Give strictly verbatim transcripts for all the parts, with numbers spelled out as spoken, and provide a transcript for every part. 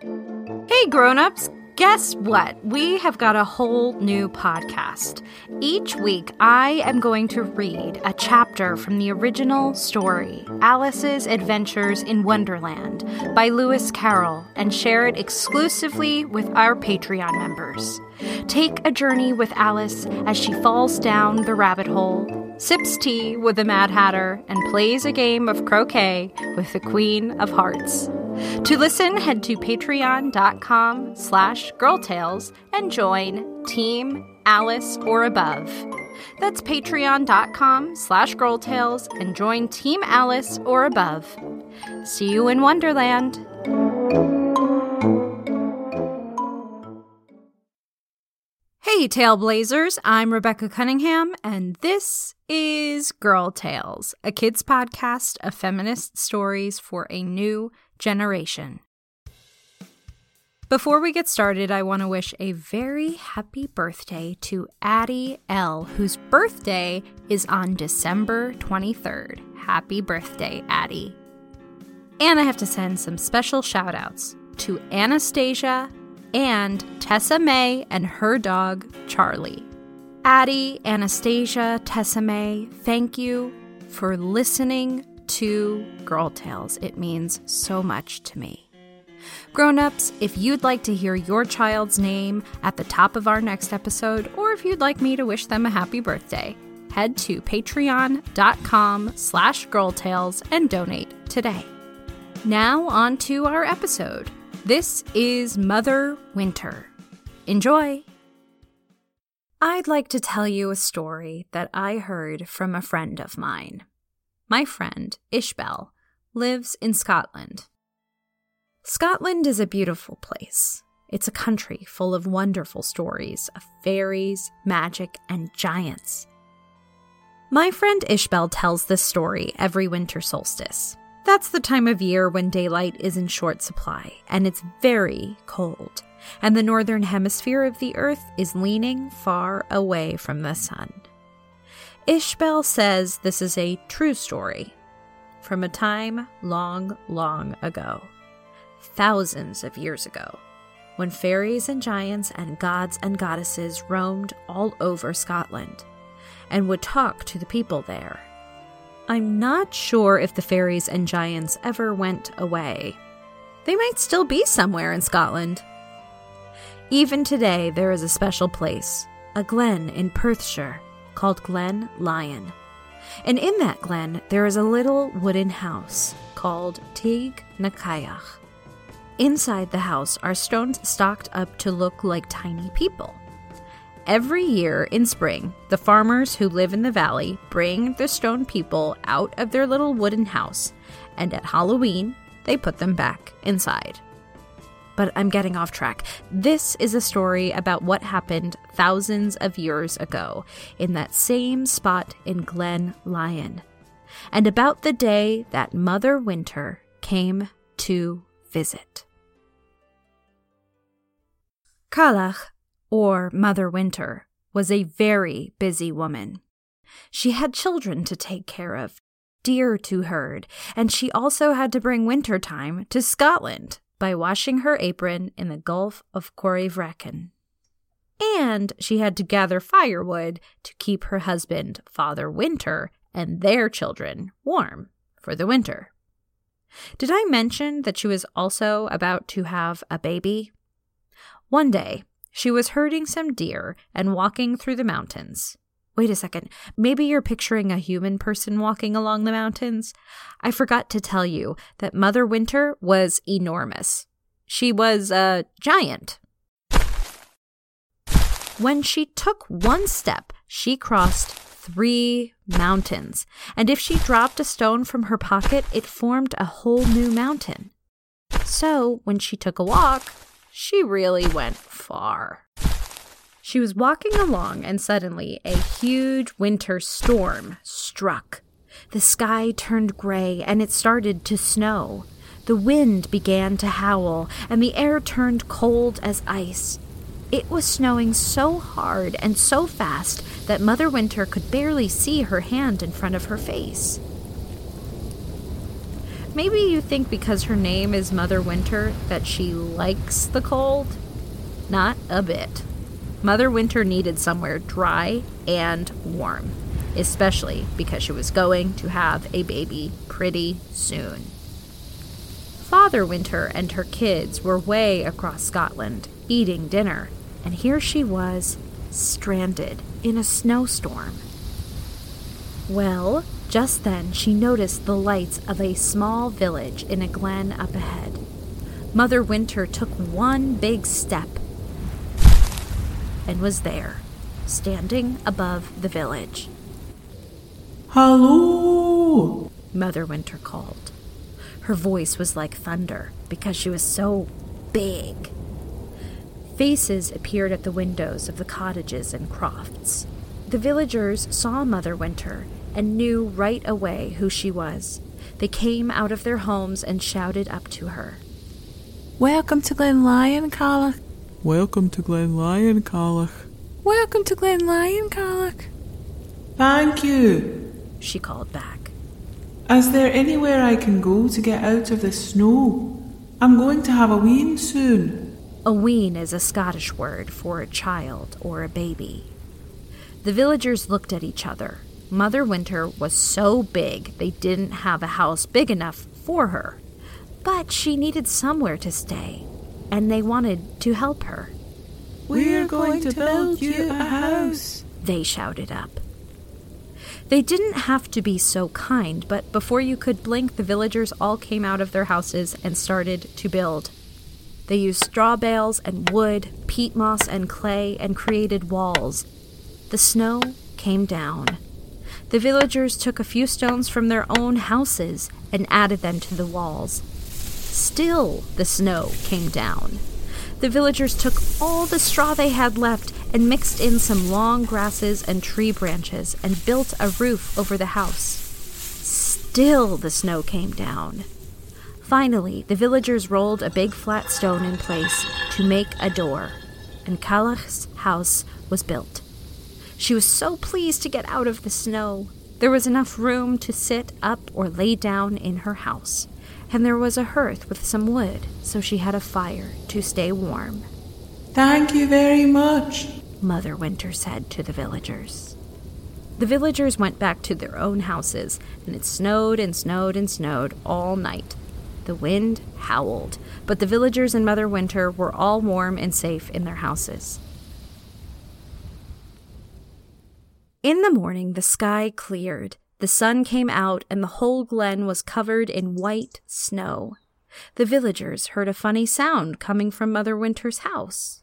Hey grown-ups, guess what? We have got a whole new podcast. Each week, I am going to read a chapter from the original story, Alice's Adventures in Wonderland, by Lewis Carroll, and share it exclusively with our Patreon members. Take a journey with Alice as she falls down the rabbit hole, sips tea with the Mad Hatter, and plays a game of croquet with the Queen of Hearts. To listen, head to patreon.com slash girltales and join Team Alice or Above. That's patreon.com slash girltales and join Team Alice or Above. See you in Wonderland. Hey, Tailblazers, I'm Rebecca Cunningham, and this is Girl Tales, a kids' podcast of feminist stories for a new generation. Before we get started, I want to wish a very happy birthday to Addie L., whose birthday is on December twenty-third. Happy birthday, Addie. And I have to send some special shout-outs to Anastasia and Tessa May and her dog, Charlie. Addie, Anastasia, Tessa May, thank you for listening to Girl Tales. It means so much to me. Grown-ups, if you'd like to hear your child's name at the top of our next episode, or if you'd like me to wish them a happy birthday, head to patreon.com slash girltales and donate today. Now on to our episode. This is Mother Winter. Enjoy! I'd like to tell you a story that I heard from a friend of mine. My friend, Ishbel, lives in Scotland. Scotland is a beautiful place. It's a country full of wonderful stories of fairies, magic, and giants. My friend Ishbel tells this story every winter solstice. That's the time of year when daylight is in short supply, and it's very cold, and the northern hemisphere of the earth is leaning far away from the sun. Ishbel says this is a true story from a time long, long ago, thousands of years ago, when fairies and giants and gods and goddesses roamed all over Scotland and would talk to the people there. I'm not sure if the fairies and giants ever went away. They might still be somewhere in Scotland. Even today, there is a special place, a glen in Perthshire, called Glen Lyon. And in that glen, there is a little wooden house called Tig na Caiach. Inside the house are stones stocked up to look like tiny people. Every year in spring, the farmers who live in the valley bring the stone people out of their little wooden house, and at Halloween, they put them back inside. But I'm getting off track. This is a story about what happened thousands of years ago in that same spot in Glen Lyon, and about the day that Mother Winter came to visit. Cailleach, or Mother Winter, was a very busy woman. She had children to take care of, deer to herd, and she also had to bring winter time to Scotland by washing her apron in the Gulf of Corryvreckan. And she had to gather firewood to keep her husband, Father Winter, and their children warm for the winter. Did I mention that she was also about to have a baby? One day, she was herding some deer and walking through the mountains. Wait a second, maybe you're picturing a human person walking along the mountains? I forgot to tell you that Mother Winter was enormous. She was a giant. When she took one step, she crossed three mountains, and if she dropped a stone from her pocket, it formed a whole new mountain. So, when she took a walk, she really went far. She was walking along, and suddenly a huge winter storm struck. The sky turned gray, and it started to snow. The wind began to howl, and the air turned cold as ice. It was snowing so hard and so fast that Mother Winter could barely see her hand in front of her face. Maybe you think because her name is Mother Winter that she likes the cold? Not a bit. Mother Winter needed somewhere dry and warm, especially because she was going to have a baby pretty soon. Father Winter and her kids were way across Scotland, eating dinner, and here she was, stranded in a snowstorm. Well, just then she noticed the lights of a small village in a glen up ahead. Mother Winter took one big step and was there, standing above the village. "Hello!" Mother Winter called. Her voice was like thunder because she was so big. Faces appeared at the windows of the cottages and crofts. The villagers saw Mother Winter and knew right away who she was. They came out of their homes and shouted up to her. "Welcome to Glen Lyon, Cailleach." Welcome to Glen Lyon, Cailleach. "Welcome to Glen Lyon, Cailleach." "Thank you," she called back. "Is there anywhere I can go to get out of the snow? I'm going to have a wean soon." A wean is a Scottish word for a child or a baby. The villagers looked at each other. Mother Winter was so big they didn't have a house big enough for her. But she needed somewhere to stay, and they wanted to help her. "We're going to build you a house," they shouted up. They didn't have to be so kind, but before you could blink, the villagers all came out of their houses and started to build. They used straw bales and wood, peat moss and clay, and created walls. The snow came down. The villagers took a few stones from their own houses and added them to the walls. Still, the snow came down. The villagers took all the straw they had left and mixed in some long grasses and tree branches and built a roof over the house. Still, the snow came down. Finally, the villagers rolled a big flat stone in place to make a door, and Cailleach's house was built. She was so pleased to get out of the snow. There was enough room to sit up or lay down in her house, and there was a hearth with some wood, so she had a fire to stay warm. "Thank you very much," Mother Winter said to the villagers. The villagers went back to their own houses, and it snowed and snowed and snowed all night. The wind howled, but the villagers and Mother Winter were all warm and safe in their houses. In the morning, the sky cleared. The sun came out, and the whole glen was covered in white snow. The villagers heard a funny sound coming from Mother Winter's house.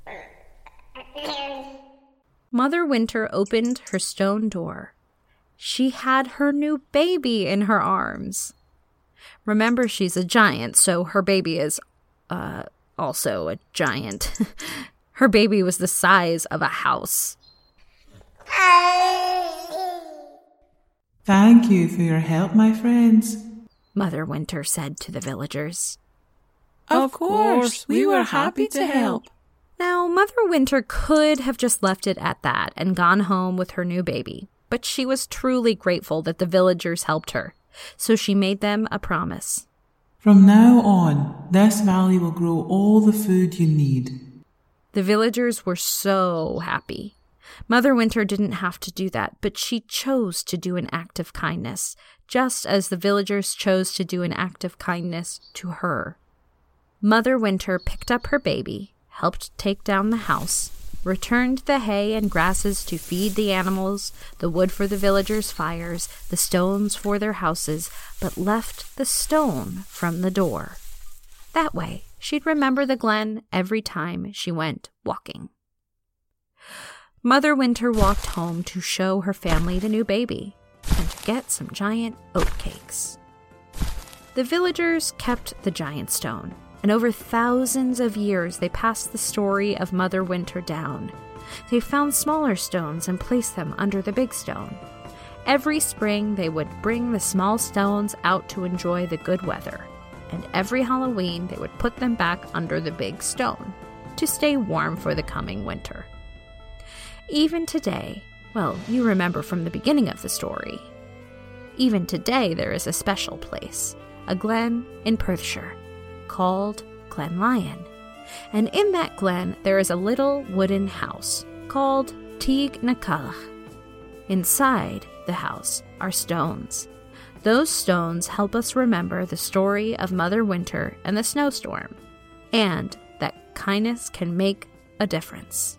Mother Winter opened her stone door. She had her new baby in her arms. Remember, she's a giant, so her baby is uh, also a giant. Her baby was the size of a house. "Thank you for your help, my friends," Mother Winter said to the villagers. "Of course, we were happy to help." Now, Mother Winter could have just left it at that and gone home with her new baby, but she was truly grateful that the villagers helped her, so she made them a promise. "From now on, this valley will grow all the food you need." The villagers were so happy. Mother Winter didn't have to do that, but she chose to do an act of kindness, just as the villagers chose to do an act of kindness to her. Mother Winter picked up her baby, helped take down the house, returned the hay and grasses to feed the animals, the wood for the villagers' fires, the stones for their houses, but left the stone from the door. That way, she'd remember the glen every time she went walking. Mother Winter walked home to show her family the new baby and to get some giant oatcakes. The villagers kept the giant stone, and over thousands of years they passed the story of Mother Winter down. They found smaller stones and placed them under the big stone. Every spring they would bring the small stones out to enjoy the good weather, and every Halloween they would put them back under the big stone to stay warm for the coming winter. Even today, well, you remember from the beginning of the story, even today there is a special place, a glen in Perthshire called Glen Lyon. And in that glen, there is a little wooden house called Tig na Cailleach. Inside the house are stones. Those stones help us remember the story of Mother Winter and the snowstorm, and that kindness can make a difference.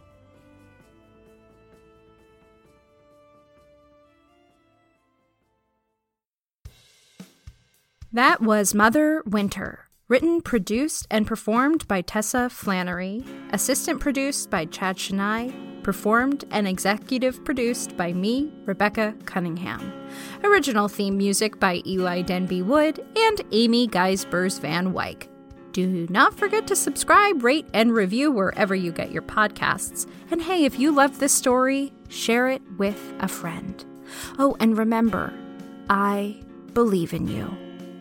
That was Mother Winter, written, produced, and performed by Tessa Flannery, assistant produced by Chad Chennai, performed and executive produced by me, Rebecca Cunningham. Original theme music by Eli Denby Wood and Amy Geisbers Van Wyk. Do not forget to subscribe, rate, and review wherever you get your podcasts. And hey, if you love this story, share it with a friend. Oh, and remember, I believe in you.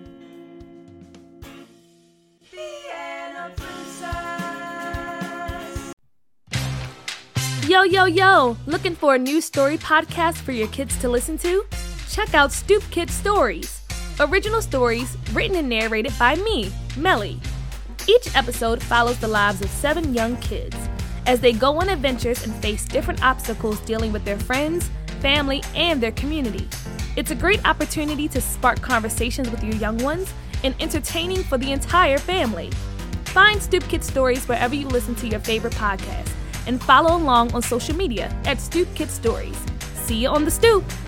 Yo, yo, yo! Looking for a new story podcast for your kids to listen to? Check out Stoop Kid Stories. Original stories written and narrated by me, Melly. Each episode follows the lives of seven young kids as they go on adventures and face different obstacles dealing with their friends, family, and their community. It's a great opportunity to spark conversations with your young ones and entertaining for the entire family. Find Stoop Kid Stories wherever you listen to your favorite podcast and follow along on social media at Stoop Kid Stories. See you on the stoop!